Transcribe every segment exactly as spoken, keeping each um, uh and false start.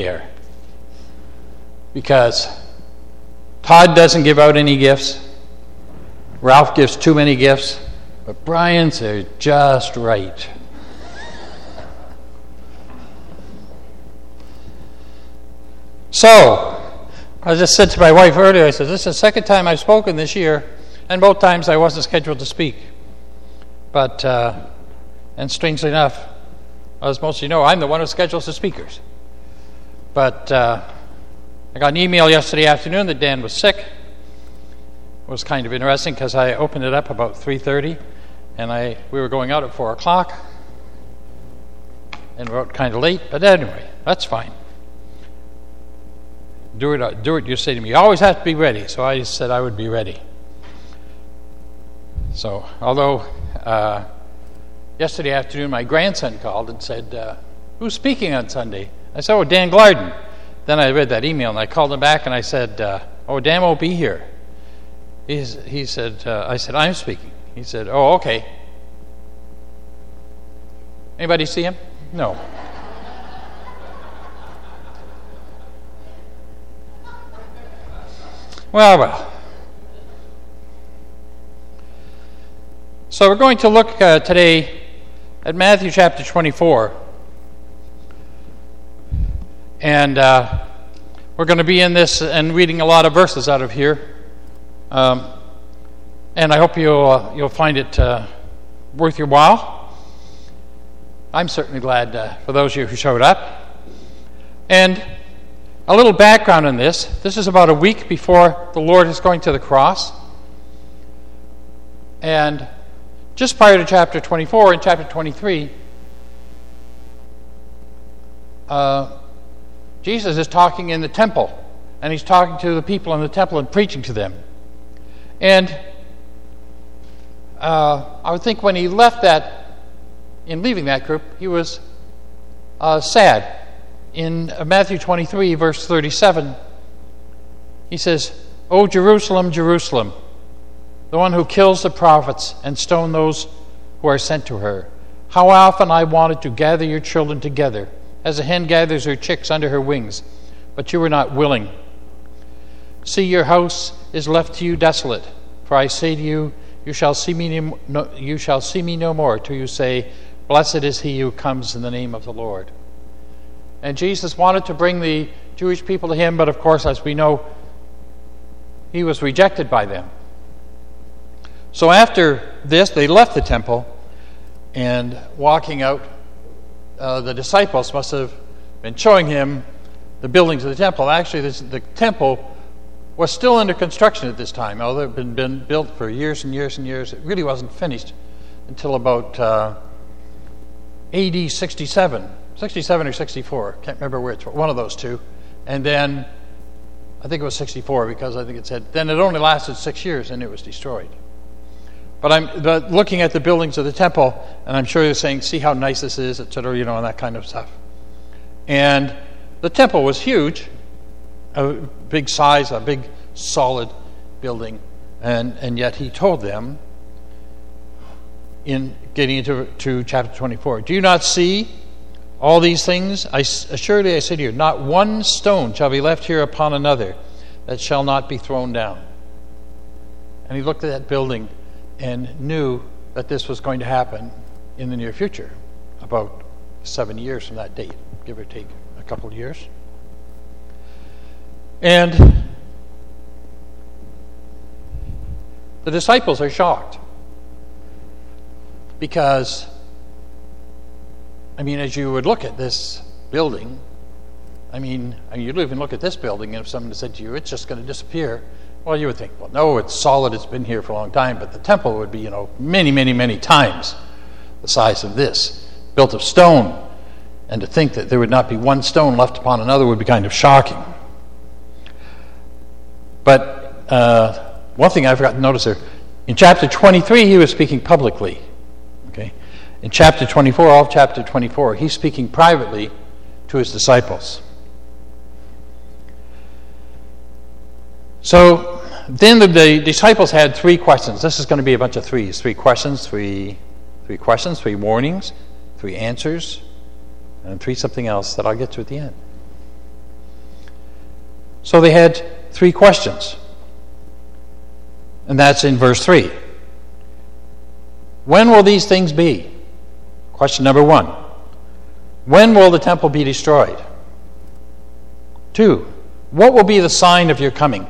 there. Because Todd doesn't give out any gifts. Ralph gives too many gifts. But Brian's are just right. So, I just said to my wife earlier, I said, this is the second time I've spoken this year, and both times I wasn't scheduled to speak. But, uh, and strangely enough, as most of you know, I'm the one who schedules the speakers. But uh, I got an email yesterday afternoon that Dan was sick. It was kind of interesting because I opened it up about three thirty, and I we were going out at four o'clock, and wrote kind of late. But anyway, that's fine. Do it, do it, you say to me. You always have to be ready. So I said I would be ready. So, although uh, yesterday afternoon my grandson called and said, uh, who's speaking on Sunday? I said, oh, Dan Glarden. Then I read that email and I called him back and I said, uh, oh, Dan won't be here. He's, he said, uh, I said, I'm speaking. He said, oh, okay. Anybody see him? No. Well, well. So we're going to look uh, today at Matthew chapter twenty-four. And uh, we're going to be in this and reading a lot of verses out of here. Um, and I hope you'll, uh, you'll find it uh, worth your while. I'm certainly glad uh, for those of you who showed up. And a little background on this. This is about a week before the Lord is going to the cross. And just prior to chapter twenty-four, in chapter twenty-three, uh, Jesus is talking in the temple. And he's talking to the people in the temple and preaching to them. And uh, I would think when he left that, in leaving that group, he was uh, sad. In Matthew twenty-three, verse thirty-seven, he says, O Jerusalem, Jerusalem, the one who kills the prophets and stones those who are sent to her. How often I wanted to gather your children together, as a hen gathers her chicks under her wings, but you were not willing. See, your house is left to you desolate. For I say to you, you shall see me no, you shall see me no more till you say, blessed is he who comes in the name of the Lord. And Jesus wanted to bring the Jewish people to him, but of course, as we know, he was rejected by them. So after this, they left the temple, and walking out, uh, the disciples must have been showing him the buildings of the temple. Actually, this, the temple was still under construction at this time, although it had been, been built for years and years and years. It really wasn't finished until about uh, A D sixty-seven. sixty-seven or sixty-four, can't remember which, one of those two. And then, I think it was sixty-four, because I think it said, then it only lasted six years and it was destroyed. But I'm but looking at the buildings of the temple, and I'm sure you're saying, see how nice this is, et cetera, you know, and that kind of stuff. And the temple was huge, a big size, a big solid building, and, and yet he told them, in getting into to chapter twenty-four, do you not see all these things? I, assuredly I say to you, not one stone shall be left here upon another that shall not be thrown down. And he looked at that building and knew that this was going to happen in the near future, about seven years from that date, give or take a couple of years. And the disciples are shocked because, I mean, as you would look at this building, I mean, you'd even look at this building, and if someone said to you, it's just going to disappear, well, you would think, well, no, it's solid, it's been here for a long time, but the temple would be, you know, many, many, many times the size of this, built of stone. And to think that there would not be one stone left upon another would be kind of shocking. But uh, one thing I forgot to notice there, in chapter twenty-three, he was speaking publicly. Okay, in chapter twenty-four, all of chapter twenty-four, he's speaking privately to his disciples. So then the, the disciples had three questions. This is going to be a bunch of threes. Three questions, three, three questions, three warnings, three answers, and three something else that I'll get to at the end. So they had three questions. And that's in verse three. When will these things be? Question number one. When will the temple be destroyed? Two. What will be the sign of your coming?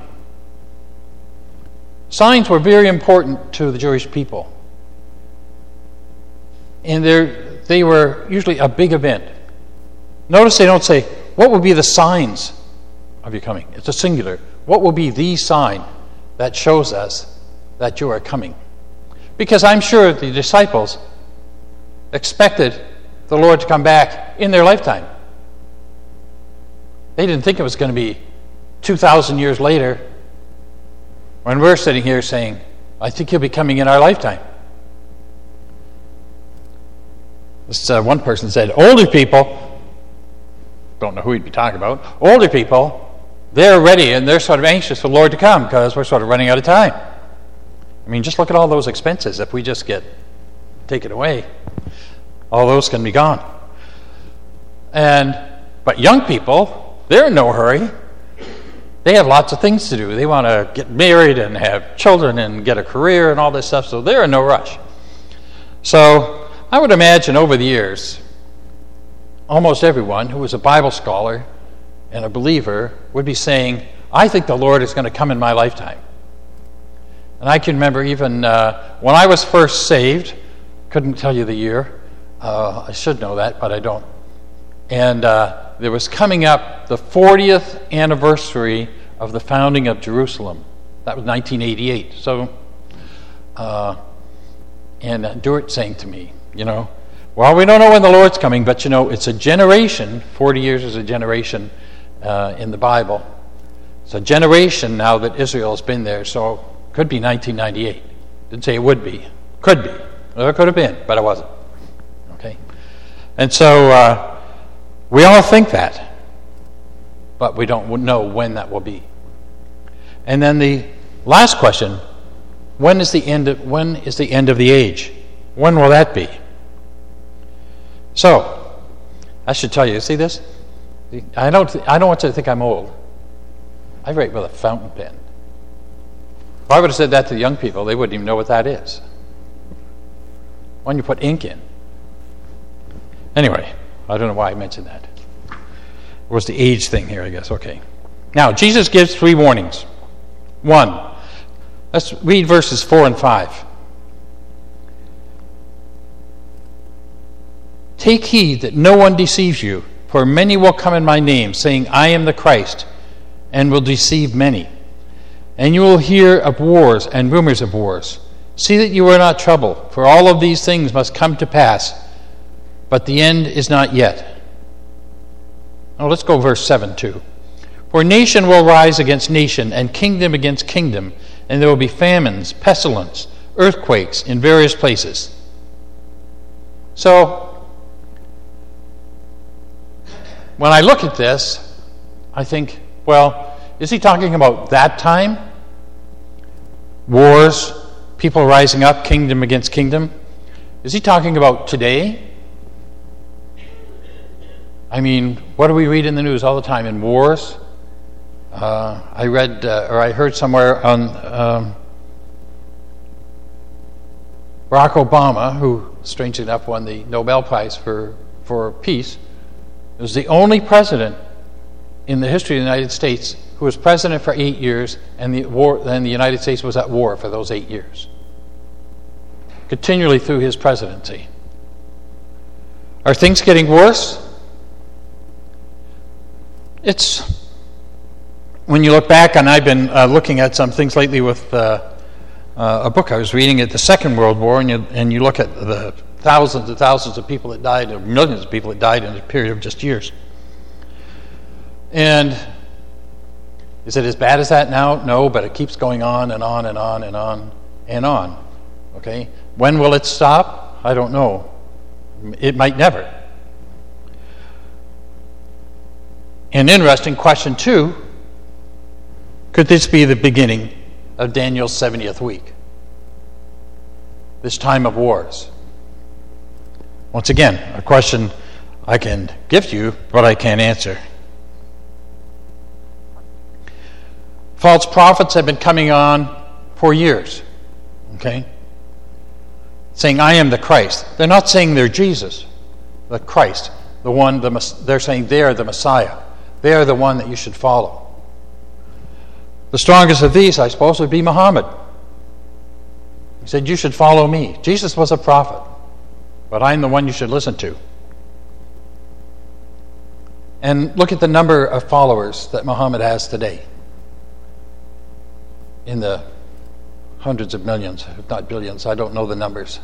Signs were very important to the Jewish people. And they were usually a big event. Notice they don't say, what will be the signs of your coming? It's a singular. What will be the sign that shows us that you are coming? Because I'm sure the disciples expected the Lord to come back in their lifetime. They didn't think it was going to be two thousand years later when we're sitting here saying, I think he'll be coming in our lifetime. This, uh, one person said, older people, don't know who he'd be talking about, older people, they're ready and they're sort of anxious for the Lord to come because we're sort of running out of time. I mean, just look at all those expenses. If we just get taken away, all those can be gone. And but young people, they're in no hurry. They have lots of things to do. They want to get married and have children and get a career and all this stuff, so they're in no rush. So I would imagine over the years, almost everyone who was a Bible scholar and a believer would be saying, I think the Lord is going to come in my lifetime. And I can remember even uh, when I was first saved, couldn't tell you the year. Uh, I should know that, but I don't. And uh, there was coming up the fortieth anniversary of the founding of Jerusalem. That was nineteen eighty-eight. So, uh, and uh, Dewart saying to me, you know, well, we don't know when the Lord's coming, but you know, it's a generation. forty years is a generation uh, in the Bible. It's a generation now that Israel has been there, so could be nineteen ninety-eight. Didn't say it would be. Could be. Or it could have been, but it wasn't. Okay? And so uh, we all think that, but we don't know when that will be. And then the last question, when is the end of, when is the end of the age? When will that be? So, I should tell you, see this? I don't I don't want you to think I'm old. I write with a fountain pen. If I would have said that to the young people, they wouldn't even know what that is. When you put ink in. Anyway, I don't know why I mentioned that. It was the age thing here, I guess. Okay. Now, Jesus gives three warnings. One, let's read verses four and five. Take heed that no one deceives you, for many will come in my name, saying, I am the Christ, and will deceive many. And you will hear of wars and rumors of wars. See that you are not troubled, for all of these things must come to pass, but the end is not yet. Now let's go verse seven too. For nation will rise against nation, and kingdom against kingdom, and there will be famines, pestilence, earthquakes in various places. So, when I look at this, I think, well, is he talking about that time? Wars, people rising up, kingdom against kingdom? Is he talking about today? I mean, what do we read in the news all the time? In wars? Uh, I read, uh, or I heard somewhere on um, Barack Obama, who, strangely enough, won the Nobel Prize for, for peace, was the only president in the history of the United States who was president for eight years, and the war, then the United States was at war for those eight years. Continually through his presidency. Are things getting worse? It's, when you look back, and I've been uh, looking at some things lately with uh, uh, a book I was reading at the Second World War, and you, and you look at the thousands and thousands of people that died, or millions of people that died in a period of just years. And is it as bad as that now? No, but it keeps going on and on and on and on and on. Okay? When will it stop? I don't know. It might never. An interesting question, too. Could this be the beginning of Daniel's seventieth week? This time of wars. Once again, a question I can give to you, but I can't answer. false prophets have been coming on for years, okay? Saying, I am the Christ. They're not saying they're Jesus, the Christ, the one, the, they're saying they're the Messiah. They're the one that you should follow. The strongest of these, I suppose, would be Muhammad. He said, you should follow me. Jesus was a prophet, but I'm the one you should listen to. And look at the number of followers that Muhammad has today. In the hundreds of millions, if not billions. I don't know the numbers.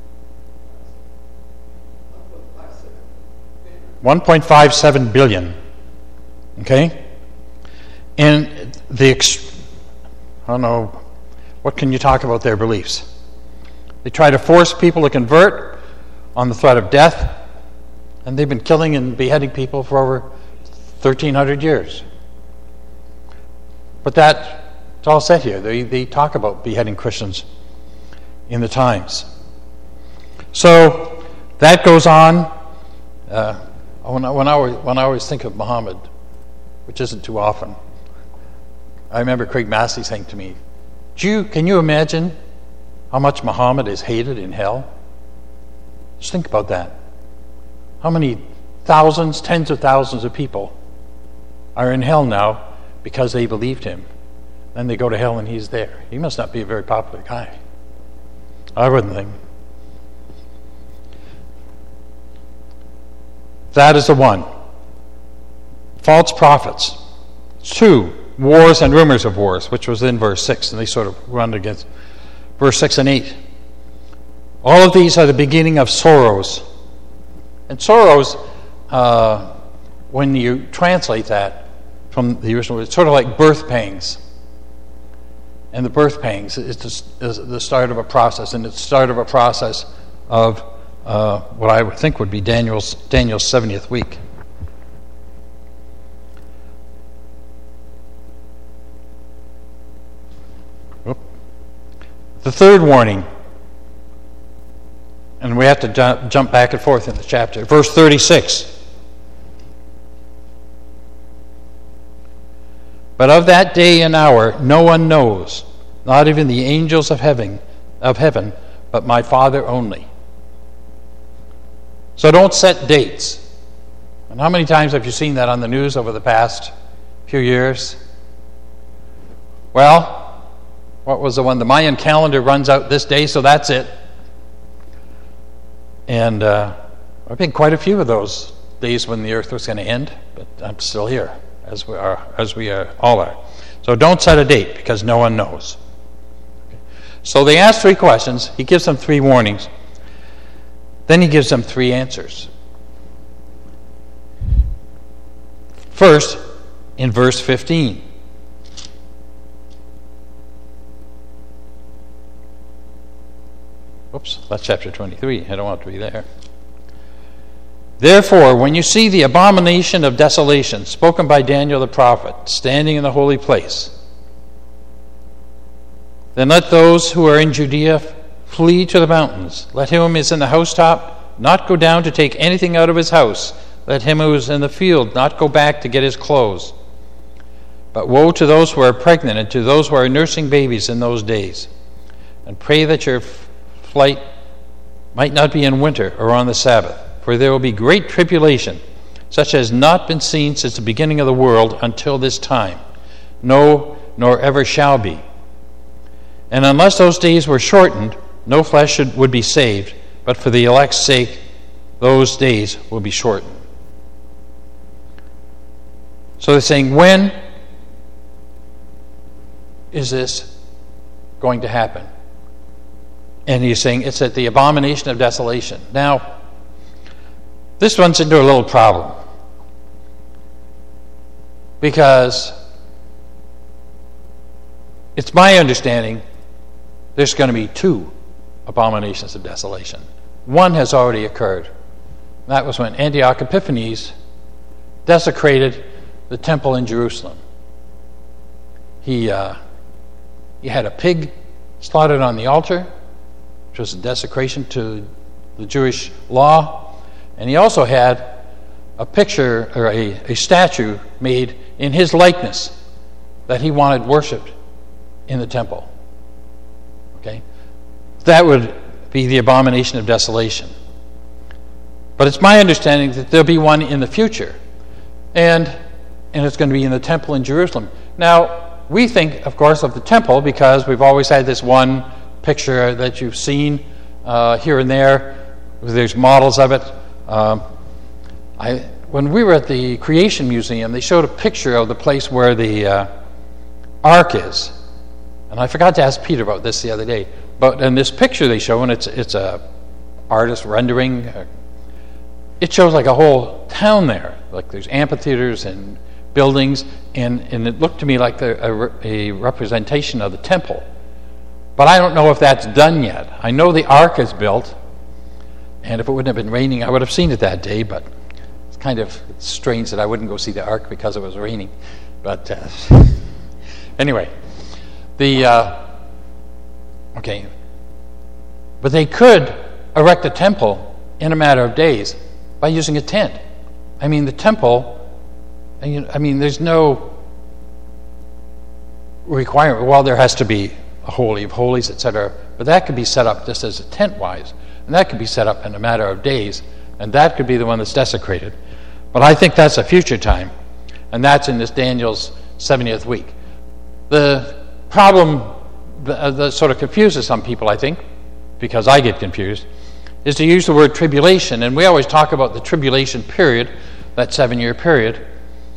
one point five seven billion. Okay? And the, ex- I don't know, what can you talk about their beliefs? They try to force people to convert on the threat of death, and they've been killing and beheading people for over thirteen hundred years. But that it's all said here. They, they talk about beheading Christians in the times. So that goes on. Uh, when, I, when, I, when I always think of Muhammad, which isn't too often, I remember Craig Massey saying to me, Do you, can you imagine how much Muhammad is hated in hell? Just think about that. How many thousands, tens of thousands of people are in hell now because they believed him. Then they go to hell and he's there. He must not be a very popular guy. I wouldn't think. That is the one. False prophets. Two, wars and rumors of wars, which was in verse six, and they sort of run against verse six and eight. All of these are the beginning of sorrows. And sorrows, uh, when you translate that from the original, it's sort of like birth pangs. And the birth pangs is the start of a process, and it's the start of a process of uh, what I would think would be Daniel's Daniel's seventieth week. Oop. The third warning, and we have to ju- jump back and forth in the chapter. Verse thirty-six. But of that day and hour no one knows, not even the angels of heaven, of heaven, but my Father only. So don't set dates. And how many times have you seen that on the news over the past few years? Well, what was the one? The Mayan calendar runs out this day, so that's it. And uh, I've been quite a few of those days when the earth was going to end, but I'm still here. As we are, as we are, all are. So don't set a date because no one knows. Okay. So they ask three questions. He gives them three warnings. Then he gives them three answers. First, in verse fifteen. Oops, that's chapter twenty-three. I don't want to be there. Therefore, when you see the abomination of desolation spoken by Daniel the prophet standing in the holy place, then let those who are in Judea flee to the mountains. Let him who is in the housetop not go down to take anything out of his house. Let him who is in the field not go back to get his clothes. But woe to those who are pregnant and to those who are nursing babies in those days. And pray that your flight might not be in winter or on the Sabbath. For there will be great tribulation, such as has not been seen since the beginning of the world until this time. No, nor ever shall be. And unless those days were shortened, no flesh should, would be saved, but for the elect's sake, those days will be shortened. So they're saying, when is this going to happen? And he's saying it's at the abomination of desolation. Now, this runs into a little problem because it's my understanding there's going to be two abominations of desolation. One has already occurred. That was when Antioch Epiphanes desecrated the temple in Jerusalem. He, uh, he had a pig slaughtered on the altar, which was a desecration to the Jewish law. And he also had a picture or a, a statue made in his likeness that he wanted worshipped in the temple. Okay? That would be the abomination of desolation. But it's my understanding that there'll be one in the future. And and it's going to be in the temple in Jerusalem. Now, we think, of course, of the temple because we've always had this one picture that you've seen uh, here and there. There's models of it. Um, I, when we were at the Creation Museum, they showed a picture of the place where the uh, ark is. And I forgot to ask Peter about this the other day. But in this picture they show, and it's it's a artist rendering, uh, it shows like a whole town there. Like there's amphitheaters and buildings, and, and it looked to me like the, a, a representation of the temple. But I don't know if that's done yet. I know the ark is built, and if it wouldn't have been raining, I would have seen it that day, but it's kind of strange that I wouldn't go see the ark because it was raining. But uh, anyway, the... Uh, okay. But they could erect a temple in a matter of days by using a tent. I mean, the temple... I mean, there's no requirement. Well, there has to be a Holy of Holies, et cetera. But that could be set up just as a tent-wise. And that could be set up in a matter of days. And that could be the one that's desecrated. But I think that's a future time. And that's in this Daniel's seventieth week. The problem that sort of confuses some people, I think, because I get confused, is to use the word tribulation. And we always talk about the tribulation period, that seven-year period.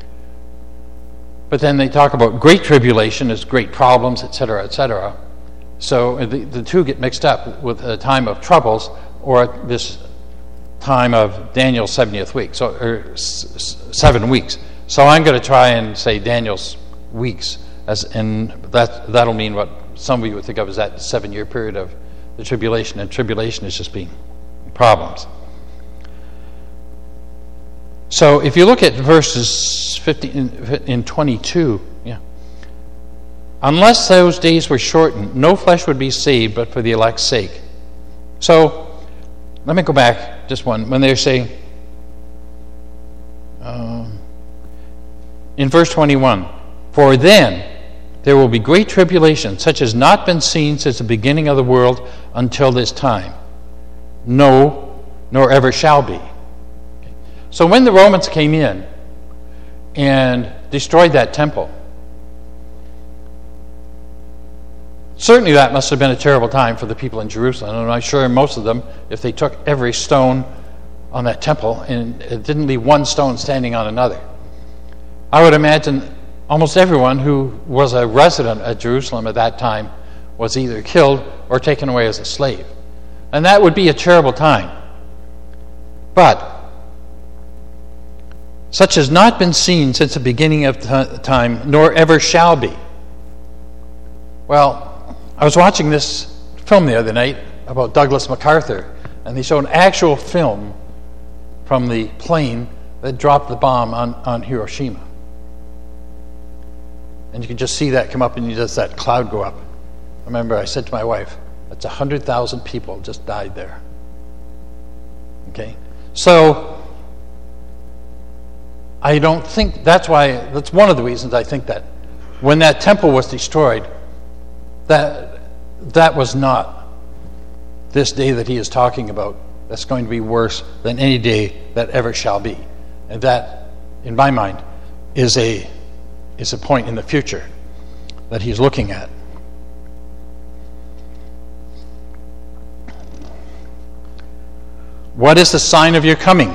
But then they talk about great tribulation as great problems, et cetera, et cetera. So the, the two get mixed up with a time of troubles or this time of Daniel's seventieth week, so or s- seven weeks. So I'm going to try and say Daniel's weeks, as and that that'll mean what some of you would think of as that seven-year period of the tribulation, and tribulation is just being problems. So if you look at verses fifteen and twenty-two, yeah. Unless those days were shortened, no flesh would be saved, but for the elect's sake. So let me go back just one. When they're saying um, in verse twenty-one, for then there will be great tribulation, such as not been seen since the beginning of the world until this time. No, nor ever shall be. So when the Romans came in and destroyed that temple, certainly that must have been a terrible time for the people in Jerusalem. And I'm sure most of them, if they took every stone on that temple and it didn't leave one stone standing on another, I would imagine almost everyone who was a resident at Jerusalem at that time was either killed or taken away as a slave. And that would be a terrible time. But such has not been seen since the beginning of t- time, nor ever shall be. Well, I was watching this film the other night about Douglas MacArthur, and they showed an actual film from the plane that dropped the bomb on, on Hiroshima. And you can just see that come up, and you just that cloud go up. I remember I said to my wife, that's one hundred thousand people just died there. Okay? So I don't think, that's why, that's one of the reasons I think that when that temple was destroyed, that that was not this day that he is talking about that's going to be worse than any day that ever shall be. And that, in my mind, is a is a point in the future that he's looking at. What is the sign of your coming?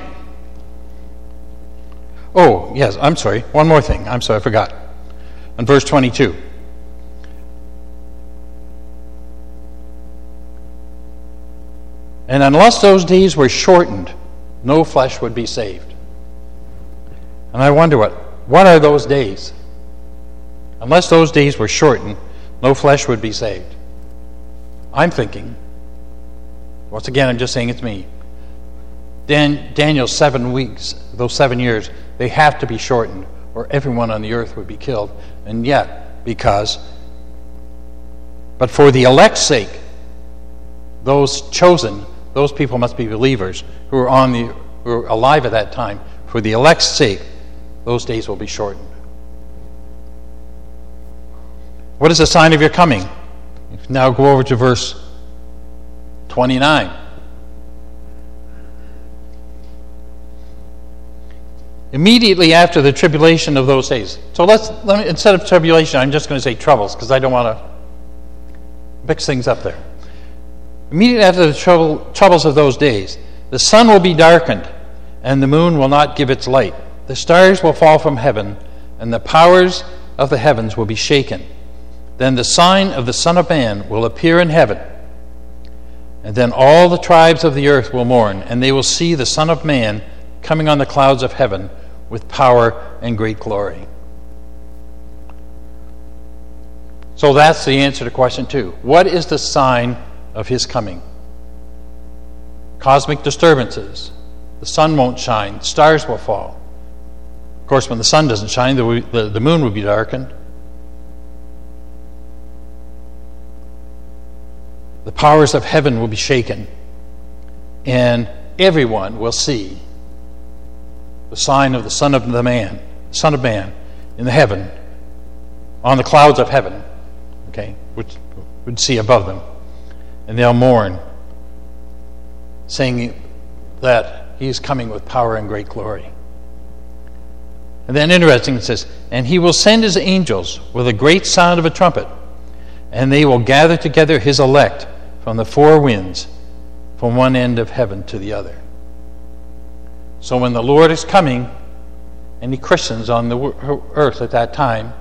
Oh, yes, I'm sorry. One more thing. I'm sorry, I forgot. On verse twenty-two. And unless those days were shortened, no flesh would be saved. And I wonder what, what are those days? Unless those days were shortened, no flesh would be saved. I'm thinking, once again, I'm just saying it's me. Dan, Daniel's seven weeks, those seven years, they have to be shortened, or everyone on the earth would be killed. And yet, because, but for the elect's sake, those chosen, those people must be believers who are on the, who are alive at that time. For the elect's sake, those days will be shortened. What is the sign of your coming? Now go over to verse twenty-nine. Immediately after the tribulation of those days. So let's, let me, instead of tribulation, I'm just going to say troubles, because I don't want to mix things up there. Immediately after the trouble, troubles of those days, the sun will be darkened, and the moon will not give its light. The stars will fall from heaven, and the powers of the heavens will be shaken. Then the sign of the Son of Man will appear in heaven. And then all the tribes of the earth will mourn, and they will see the Son of Man coming on the clouds of heaven with power and great glory. So that's the answer to question two. What is the sign of his coming? Cosmic disturbances. The sun won't shine. Stars will fall. Of course, when the sun doesn't shine, the, the, the moon will be darkened. The powers of heaven will be shaken. And everyone will see the sign of the Son of the Man, Son of Man, in the heaven, on the clouds of heaven, okay, which would see above them. And they'll mourn, saying that he is coming with power and great glory. And then interesting, it says, and he will send his angels with a great sound of a trumpet, and they will gather together his elect from the four winds, from one end of heaven to the other. So when the Lord is coming, any Christians on the earth at that time,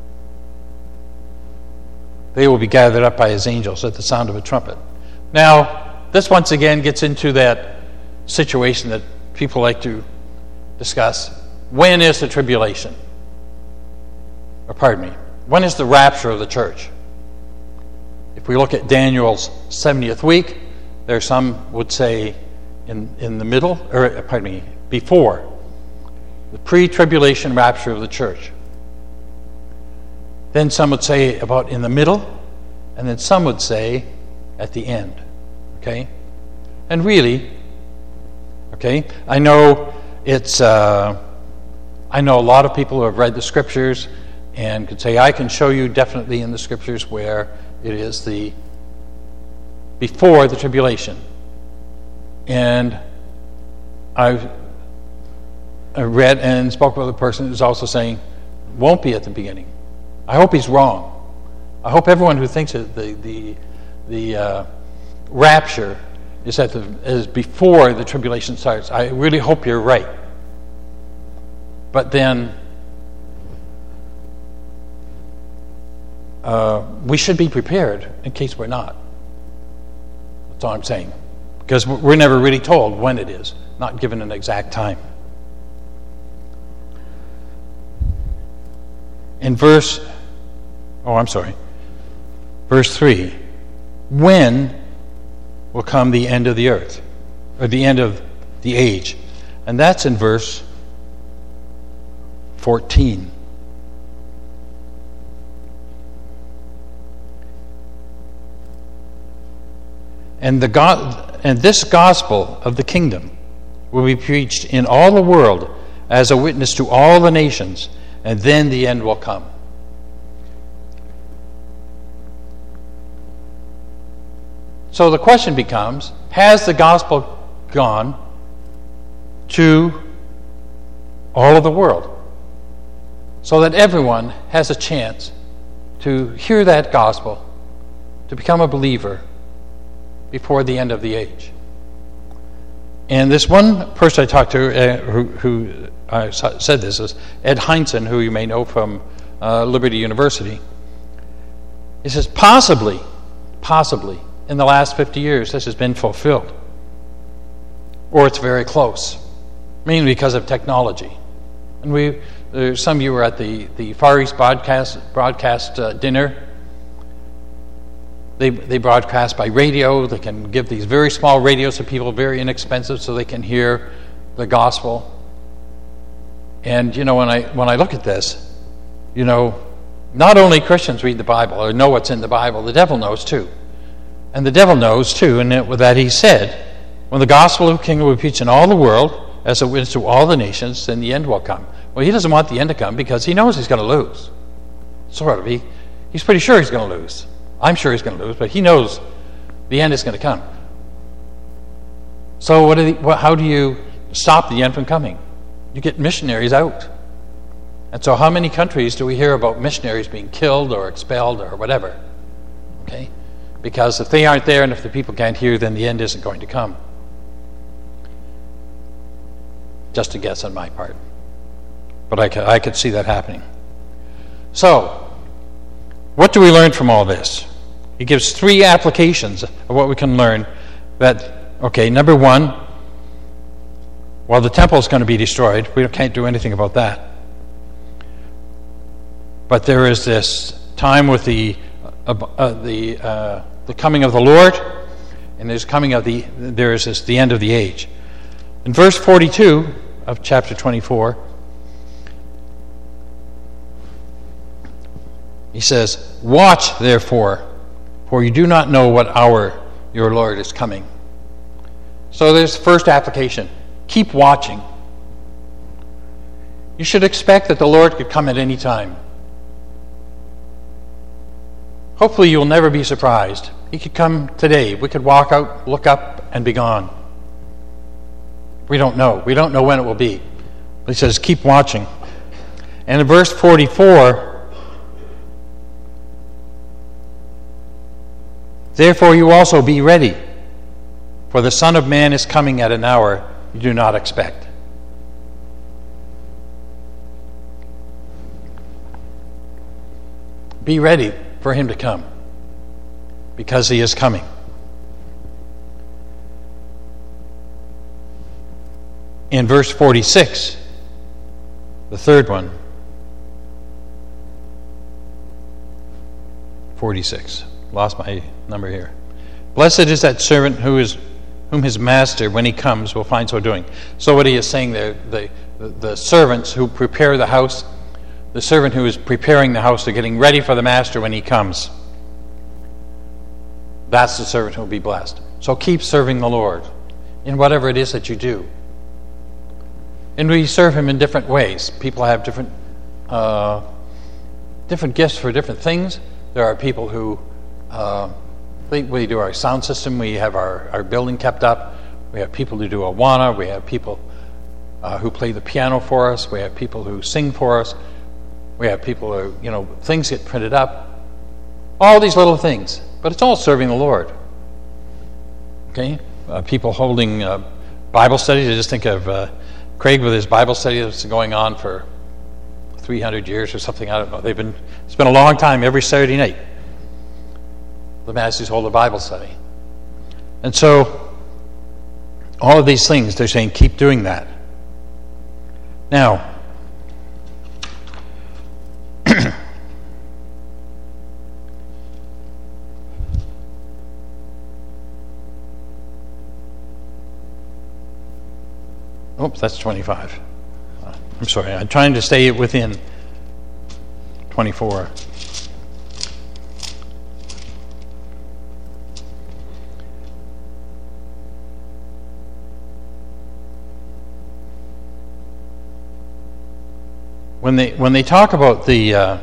they will be gathered up by his angels at the sound of a trumpet. Now, this once again gets into that situation that people like to discuss. When is the tribulation? Or pardon me, when is the rapture of the church? If we look at Daniel's seventieth week, there some would say in, in the middle, or pardon me, before the pre-tribulation rapture of the church. Then some would say about in the middle, and then some would say at the end. Okay? And really, okay, I know it's, uh, I know a lot of people who have read the scriptures and could say, I can show you definitely in the scriptures where it is the before the tribulation. And I've I read and spoke with a person who's also saying, won't be at the beginning. I hope he's wrong. I hope everyone who thinks that the the the uh, rapture is at the is before the tribulation starts. I really hope you're right. But then uh, we should be prepared in case we're not. That's all I'm saying. Because we're never really told when it is, not given an exact time. In verse, oh, I'm sorry, verse three, when will come the end of the earth, or the end of the age? And that's in verse fourteen. And the God, and this gospel of the kingdom will be preached in all the world as a witness to all the nations, and then the end will come. So the question becomes, has the gospel gone to all of the world so that everyone has a chance to hear that gospel, to become a believer before the end of the age? And this one person I talked to uh, who, who uh, said this is Ed Hindson, who you may know from uh, Liberty University. He says, possibly, possibly, in the last fifty years, this has been fulfilled. Or it's very close, mainly because of technology. And we, there, some of you were at the, the Far East broadcast, broadcast uh, dinner. They they broadcast by radio. They can give these very small radios to people, very inexpensive, so they can hear the gospel. And you know, when I when I look at this, you know, not only Christians read the Bible or know what's in the Bible, the devil knows too. And the devil knows too, and it, with that he said, when the gospel of the kingdom will be preached in all the world as a witness to all the nations, then the end will come. Well, he doesn't want the end to come because he knows he's going to lose. Sort of. He He's pretty sure he's going to lose. I'm sure he's going to lose, but he knows the end is going to come. So what, do the, what how do you stop the end from coming? You get missionaries out. And so how many countries do we hear about missionaries being killed or expelled or whatever? Okay? Because if they aren't there and if the people can't hear, then the end isn't going to come. Just a guess on my part. But I could, I could see that happening. So, what do we learn from all this? He gives three applications of what we can learn. That, okay, number one, well, the temple is going to be destroyed. We can't do anything about that. But there is this time with the uh, uh, the uh, the coming of the Lord, and there's coming of the there is this the end of the age. In verse forty-two of chapter twenty-four, he says, "Watch, therefore, for you do not know what hour your Lord is coming." So there's the first application. Keep watching. You should expect that the Lord could come at any time. Hopefully you'll never be surprised. He could come today. We could walk out, look up, and be gone. We don't know. We don't know when it will be. But he says, keep watching. And in verse forty-four, therefore you also be ready, for the Son of Man is coming at an hour you do not expect. Be ready for him to come, because he is coming. In verse forty-six, the third one, forty-six, lost my number here. Blessed is that servant who is whom his master, when he comes, will find so doing. So what he is saying there, the, the, the servants who prepare the house, the servant who is preparing the house, they're getting ready for the master when he comes. That's the servant who will be blessed. So keep serving the Lord in whatever it is that you do. And we serve him in different ways. People have different uh, different gifts for different things. There are people who uh, we, we do our sound system. We have our, our building kept up. We have people who do Awana. We have people uh, who play the piano for us. We have people who sing for us. We have people who, you know, things get printed up. All these little things. But it's all serving the Lord. Okay? Uh, people holding uh, Bible studies. I just think of uh, Craig with his Bible study that's going on for three hundred years or something. I don't know. They've been. It's been a long time. Every Saturday night, the Masters hold a Bible study. And so, all of these things, they're saying, keep doing that. Now, oops, that's twenty-five. I'm sorry, I'm trying to stay within twenty-four. When they when they talk about the uh,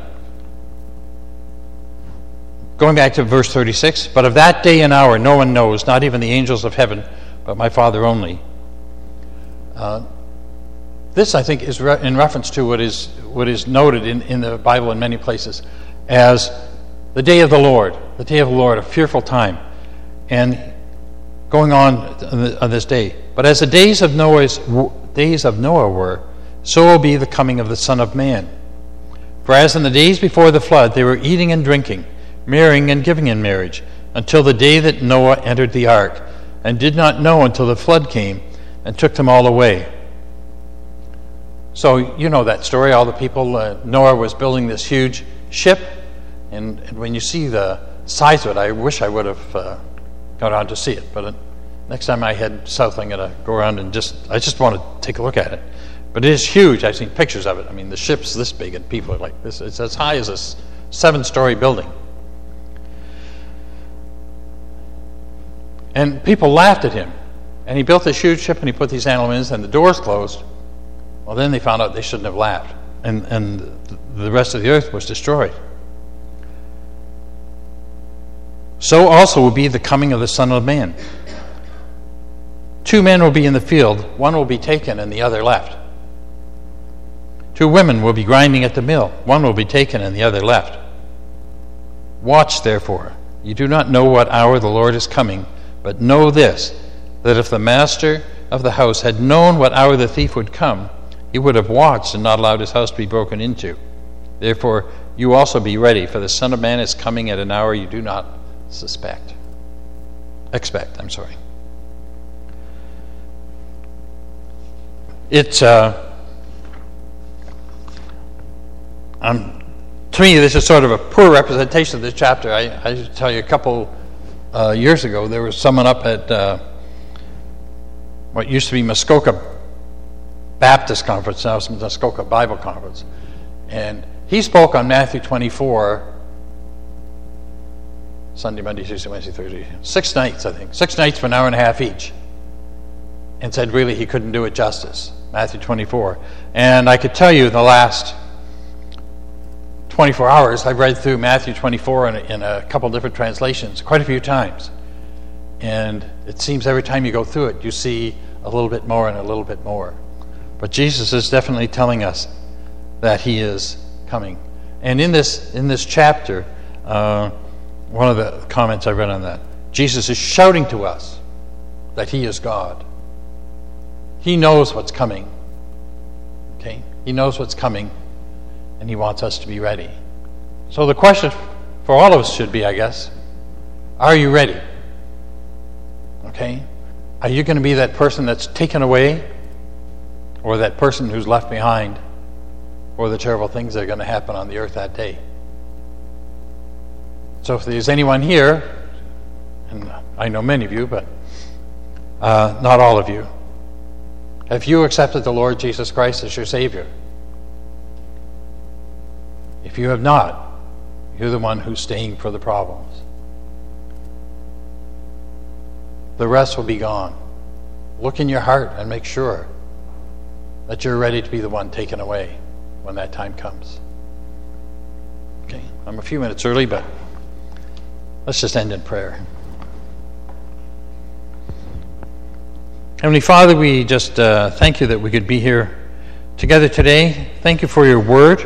going back to verse thirty-six, but of that day and hour no one knows, not even the angels of heaven, but my Father only. Uh, this, I think, is re- in reference to what is what is noted in, in the Bible in many places as the day of the Lord, the day of the Lord, a fearful time, and going on on this day. But as the days of Noah's days of Noah were, so will be the coming of the Son of Man. For as in the days before the flood, they were eating and drinking, marrying and giving in marriage, until the day that Noah entered the ark, and did not know until the flood came and took them all away. So you know that story. All the people, uh, Noah was building this huge ship, and, and when you see the size of it, I wish I would have uh, gone on to see it. But uh, next time I head south, I'm going to go around and just, I just want to take a look at it. But it is huge. I've seen pictures of it. I mean, the ship's this big, and people are like this. It's as high as a seven-story building. And people laughed at him. And he built this huge ship, and he put these animals in, and the doors closed. Well, then they found out they shouldn't have laughed, and and the rest of the earth was destroyed. so also will be the coming of the Son of Man. Two men will be in the field, one will be taken and the other left. Two women will be grinding at the mill, one will be taken and the other left. Watch, therefore. You do not know what hour the Lord is coming, but know this, that if the master of the house had known what hour the thief would come, he would have watched and not allowed his house to be broken into. Therefore, you also be ready, for the Son of Man is coming at an hour you do not suspect. Expect, I'm sorry. It's, uh, um, to me, this is sort of a poor representation of this chapter. I, I should tell you, a couple uh, years ago, there was someone up at uh, what used to be Muskoka Baptist Conference, now it's Muskoka Bible Conference, and he spoke on Matthew twenty-four, Sunday, Monday, Tuesday, Wednesday, Thursday, six nights, I think, six nights for an hour and a half each, and said really he couldn't do it justice, Matthew twenty-four. And I could tell you the last twenty-four hours, I've read through Matthew twenty-four in a, in a couple different translations quite a few times. And it seems every time you go through it, you see a little bit more and a little bit more. But Jesus is definitely telling us that he is coming. And in this in this chapter, uh, one of the comments I read on that, Jesus is shouting to us that he is God. He knows what's coming. Okay? He knows what's coming, and he wants us to be ready. So the question for all of us should be, I guess, are you ready? Okay? Are you going to be that person that's taken away, or that person who's left behind, or the terrible things that are going to happen on the earth that day? So if there's anyone here, and I know many of you, but uh, not all of you, have you accepted the Lord Jesus Christ as your Savior? If you have not, you're the one who's staying for the problems. The rest will be gone. Look in your heart and make sure that you're ready to be the one taken away when that time comes. Okay, I'm a few minutes early, but let's just end in prayer. Heavenly Father, we just uh, thank you that we could be here together today. Thank you for your word.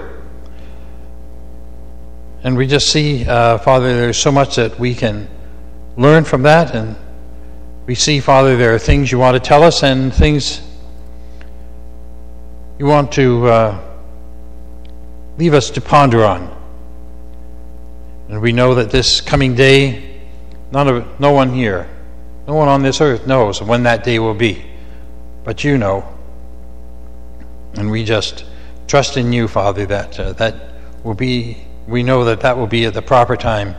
And we just see, uh, Father, there's so much that we can learn from that. And we see, Father, there are things you want to tell us and things you want to uh, leave us to ponder on. And we know that this coming day, none of no one here, no one on this earth knows when that day will be. But you know. And we just trust in you, Father, that uh, that will be, we know that that will be at the proper time,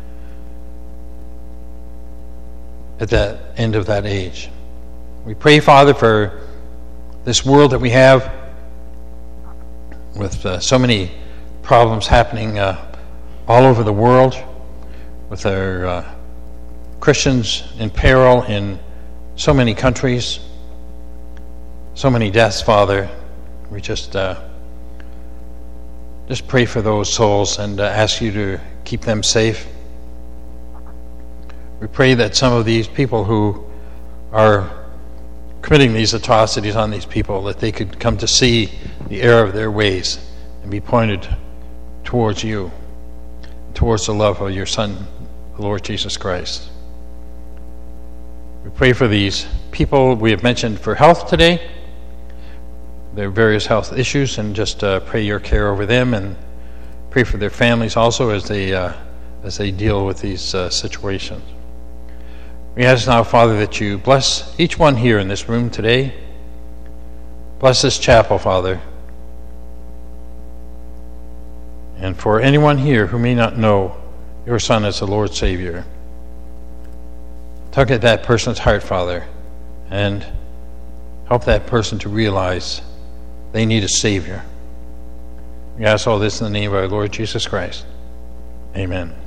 at the end of that age. We pray, Father, for this world that we have with uh, so many problems happening uh, all over the world, with our uh, Christians in peril in so many countries, so many deaths, Father. We just uh, just pray for those souls and uh, ask you to keep them safe. We pray that some of these people who are committing these atrocities on these people, that they could come to see the error of their ways and be pointed towards you, towards the love of your Son, the Lord Jesus Christ. We pray for these people we have mentioned for health today, their various health issues, and just uh, pray your care over them, and pray for their families also as they uh, as they deal with these uh, situations. We ask now, Father, that you bless each one here in this room today. Bless this chapel, Father. And for anyone here who may not know your Son as the Lord Savior, tug at that person's heart, Father, and help that person to realize they need a Savior. We ask all this in the name of our Lord Jesus Christ. Amen.